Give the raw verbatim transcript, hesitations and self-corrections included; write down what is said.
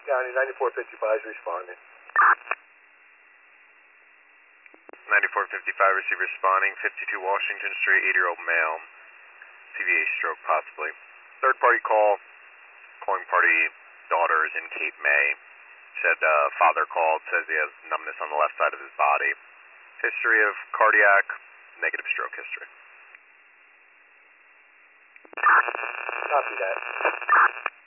County, ninety-four fifty-five is responding. ninety-four fifty-five, receiver responding, fifty-two Washington Street, eighty-year-old male, C V A stroke possibly. Third party call, calling party daughter is in Cape May. Said uh, father called, says he has numbness on the left side of his body. History of cardiac, negative stroke history. Copy that.